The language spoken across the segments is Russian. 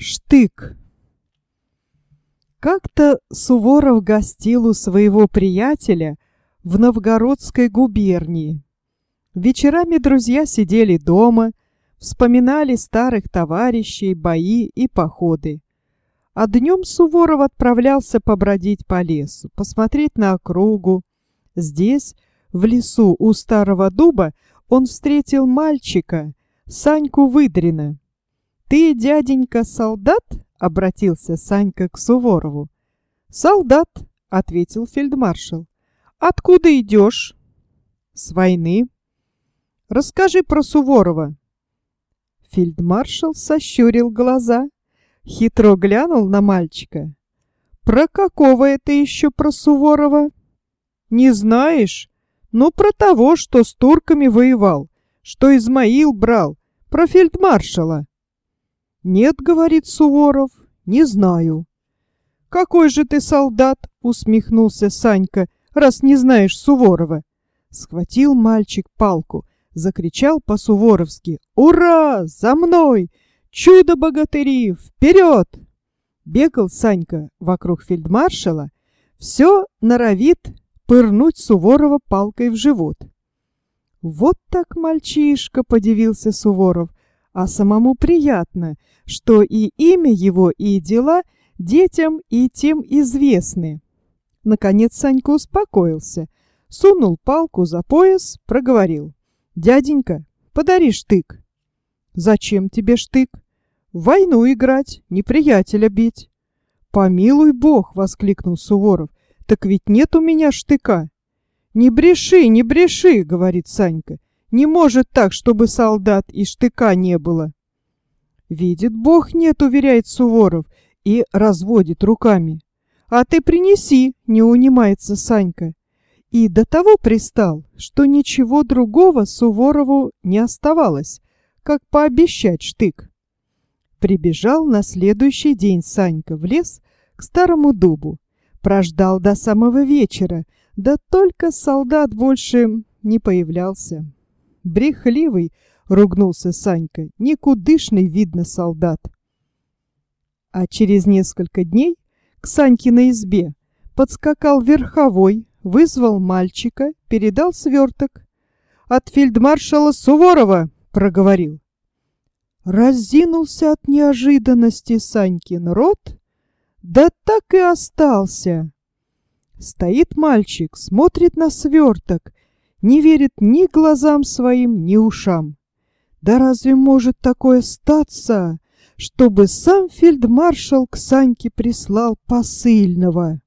Штык. Как-то Суворов гостил у своего приятеля в Новгородской губернии. Вечерами друзья сидели дома, вспоминали старых товарищей, бои и походы. А днем Суворов отправлялся побродить по лесу, посмотреть на округу. Здесь, в лесу у старого дуба, он встретил мальчика, Саньку Выдрина. «Ты, дяденька, солдат?» — обратился Санька к Суворову. «Солдат», — ответил фельдмаршал. «Откуда идешь?» «С войны». «Расскажи про Суворова». Фельдмаршал сощурил глаза, хитро глянул на мальчика. «Про какого это еще про Суворова?» «Не знаешь? Ну, про того, что с турками воевал, что Измаил брал, про фельдмаршала». «Нет, — говорит Суворов, — не знаю». «Какой же ты солдат?» — усмехнулся Санька, «раз не знаешь Суворова». Схватил мальчик палку, закричал по-суворовски: «Ура! За мной! Чудо-богатыри! Вперед!» Бегал Санька вокруг фельдмаршала, все норовит пырнуть Суворова палкой в живот. «Вот так мальчишка!» — подивился Суворов, а самому приятно, что и имя его, и дела детям и тем известны. Наконец Санька успокоился, сунул палку за пояс, проговорил: «Дяденька, подари штык». «Зачем тебе штык?» «В войну играть, неприятеля бить». «Помилуй Бог!» — воскликнул Суворов. «Так ведь нет у меня штыка». «Не бреши, не бреши!» — говорит Санька. «Не может так, чтобы солдат и штыка не было». «Видит Бог, нет», — уверяет Суворов и разводит руками. «А ты принеси», — не унимается Санька. И до того пристал, что ничего другого Суворову не оставалось, как пообещать штык. Прибежал на следующий день Санька в лес к старому дубу. Прождал до самого вечера, да только солдат больше не появлялся. «Брехливый!» — ругнулся Санька. «Никудышный, видно, солдат». А через несколько дней к Санькиной избе подскакал верховой, вызвал мальчика, передал сверток. «От фельдмаршала Суворова!» — проговорил. Разинулся от неожиданности Санькин рот, да так и остался. Стоит мальчик, смотрит на сверток, не верит ни глазам своим, ни ушам. Да разве может такое статься, чтобы сам фельдмаршал к Саньке прислал посыльного?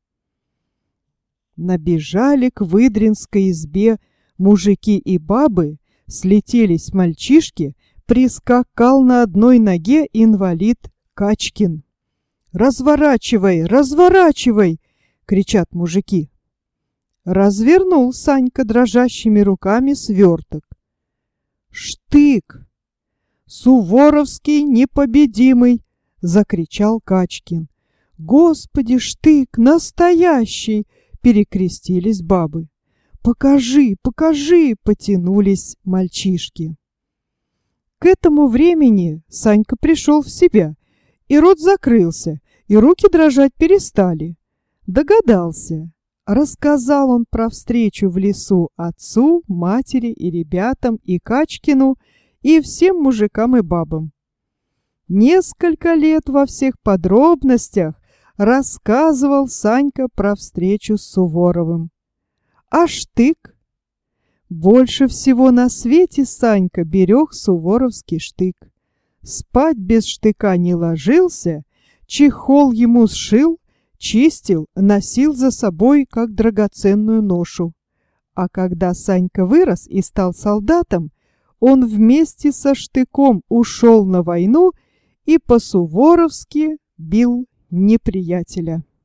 Набежали к выдринской избе мужики и бабы, слетелись мальчишки, прискакал на одной ноге инвалид Качкин. «Разворачивай, разворачивай!» — кричат мужики. Развернул Санька дрожащими руками сверток. «Штык! Суворовский непобедимый!» — закричал Качкин. «Господи, штык настоящий!» — перекрестились бабы. «Покажи, покажи!» — потянулись мальчишки. К этому времени Санька пришел в себя, и рот закрылся, и руки дрожать перестали. Догадался. Рассказал он про встречу в лесу отцу, матери и ребятам, и Качкину, и всем мужикам и бабам. Несколько лет во всех подробностях рассказывал Санька про встречу с Суворовым. А штык? Больше всего на свете Санька берег суворовский штык. Спать без штыка не ложился, чехол ему сшил, чистил, носил за собой, как драгоценную ношу. А когда Санька вырос и стал солдатом, он вместе со штыком ушел на войну и по-суворовски бил неприятеля.